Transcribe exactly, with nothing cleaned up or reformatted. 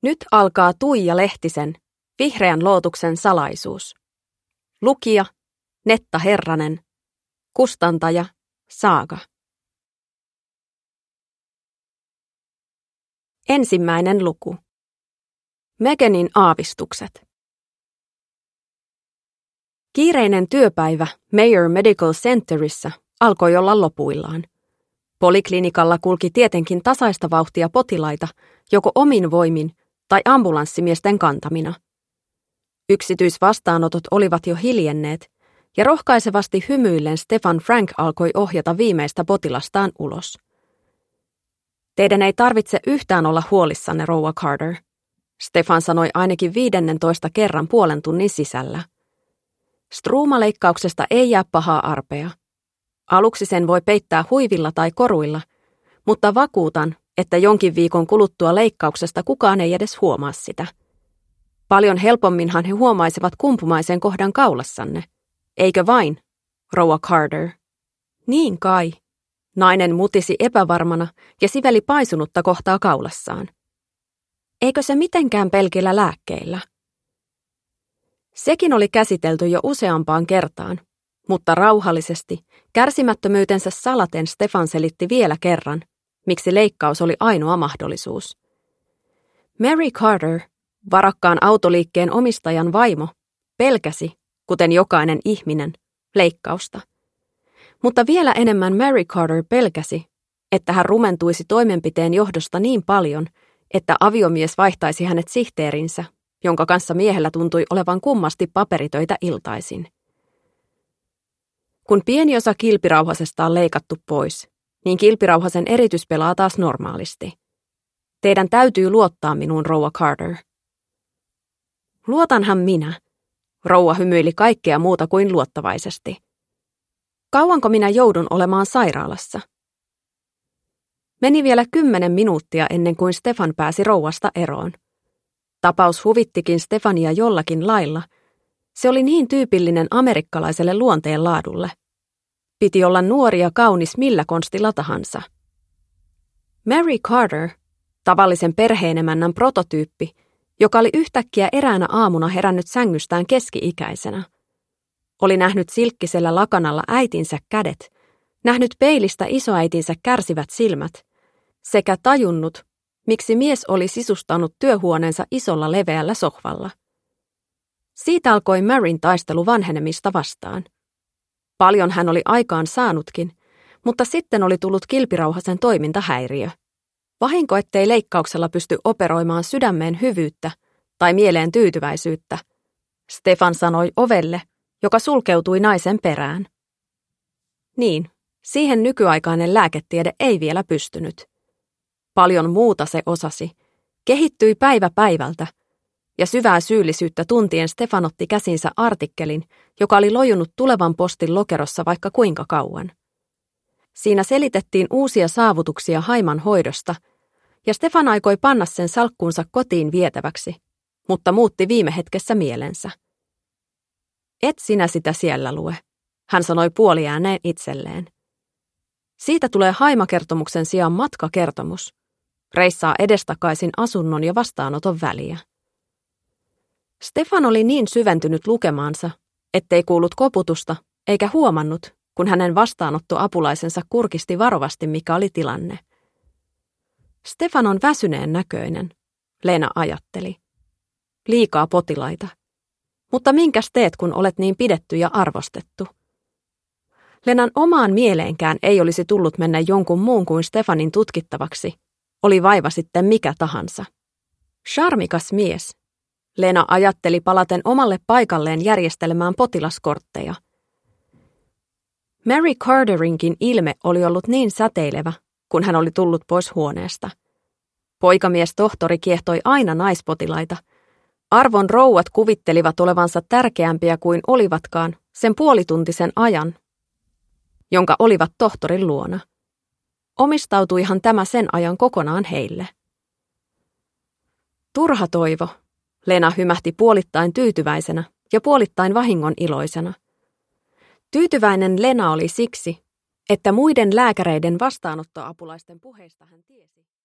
Nyt alkaa Tuija Lehtisen Vihreän lootuksen salaisuus. Lukija Netta Herranen. Kustantaja Saaga. Ensimmäinen luku. Meganin aavistukset. Kiireinen työpäivä Mayo Medical Centerissä alkoi olla lopuillaan. Poliklinikalla kulki tietenkin tasaista vauhtia potilaita, joko omin voimin tai ambulanssimiesten kantamina. Yksityisvastaanotot olivat jo hiljenneet, ja rohkaisevasti hymyillen Stefan Frank alkoi ohjata viimeistä potilastaan ulos. Teidän ei tarvitse yhtään olla huolissanne, rouva Carter, Stefan sanoi ainakin viidennentoista kerran puolen tunnin sisällä. Struumaleikkauksesta ei jää pahaa arpea. Aluksi sen voi peittää huivilla tai koruilla, mutta vakuutan, että jonkin viikon kuluttua leikkauksesta kukaan ei edes huomaa sitä. Paljon helpomminhan he huomaisivat kumpumaisen kohdan kaulassanne. Eikö vain, rouva Carter? Niin kai. Nainen mutisi epävarmana ja siveli paisunutta kohtaa kaulassaan. Eikö se mitenkään pelkillä lääkkeillä? Sekin oli käsitelty jo useampaan kertaan, mutta rauhallisesti, kärsimättömyytensä salaten Stefan selitti vielä kerran, miksi leikkaus oli ainoa mahdollisuus. Mary Carter, varakkaan autoliikkeen omistajan vaimo, pelkäsi, kuten jokainen ihminen, leikkausta. Mutta vielä enemmän Mary Carter pelkäsi, että hän rumentuisi toimenpiteen johdosta niin paljon, että aviomies vaihtaisi hänet sihteerinsä, jonka kanssa miehellä tuntui olevan kummasti paperitöitä iltaisin. Kun pieni osa kilpirauhasesta on leikattu pois, niin kilpirauhasen eritys pelaa taas normaalisti. Teidän täytyy luottaa minuun, rouva Carter. Luotanhan minä. Rouva hymyili kaikkea muuta kuin luottavaisesti. Kauanko minä joudun olemaan sairaalassa? Meni vielä kymmenen minuuttia ennen kuin Stefan pääsi rouvasta eroon. Tapaus huvittikin Stefania jollakin lailla. Se oli niin tyypillinen amerikkalaiselle luonteenlaadulle. Piti olla nuori ja kaunis millä konstilla tahansa. Mary Carter, tavallisen perheenemännän prototyyppi, joka oli yhtäkkiä eräänä aamuna herännyt sängystään keski-ikäisenä. Oli nähnyt silkkisellä lakanalla äitinsä kädet, nähnyt peilistä isoäitinsä kärsivät silmät, sekä tajunnut, miksi mies oli sisustanut työhuoneensa isolla leveällä sohvalla. Siitä alkoi Maryn taistelu vanhenemista vastaan. Paljon hän oli aikaan saanutkin, mutta sitten oli tullut kilpirauhasen toimintahäiriö. Vahinko, ettei leikkauksella pysty operoimaan sydämeen hyvyyttä tai mieleen tyytyväisyyttä, Stefan sanoi ovelle, joka sulkeutui naisen perään. Niin, siihen nykyaikainen lääketiede ei vielä pystynyt. Paljon muuta se osasi, kehittyi päivä päivältä, ja syvää syyllisyyttä tuntien Stefan otti käsinsä artikkelin, joka oli lojunut tulevan postin lokerossa vaikka kuinka kauan. Siinä selitettiin uusia saavutuksia haiman hoidosta, ja Stefan aikoi panna sen salkkuunsa kotiin vietäväksi, mutta muutti viime hetkessä mielensä. Et sinä sitä siellä lue, hän sanoi puoliääneen itselleen. Siitä tulee haimakertomuksen sijaan matkakertomus. Reissaa edestakaisin asunnon ja vastaanoton väliä. Stefan oli niin syventynyt lukemaansa, ettei kuullut koputusta eikä huomannut, kun hänen vastaanottoapulaisensa kurkisti varovasti, mikä oli tilanne. Stefan on väsyneen näköinen, Lena ajatteli. Liikaa potilaita. Mutta minkäs teet, kun olet niin pidetty ja arvostettu? Lenan omaan mieleenkään ei olisi tullut mennä jonkun muun kuin Stefanin tutkittavaksi, oli vaiva sitten mikä tahansa. Charmikas mies. Lena ajatteli palaten omalle paikalleen järjestelemään potilaskortteja. Mary Carterinkin ilme oli ollut niin säteilevä, kun hän oli tullut pois huoneesta. Poikamies tohtori kiehtoi aina naispotilaita. Arvon rouvat kuvittelivat olevansa tärkeämpiä kuin olivatkaan sen puolituntisen ajan, jonka olivat tohtorin luona. Omistautuihan tämä sen ajan kokonaan heille. Turha toivo, Lena hymähti puolittain tyytyväisenä ja puolittain vahingon iloisena. Tyytyväinen Lena oli siksi, että muiden lääkäreiden vastaanottoapulaisten puheista hän tiesi.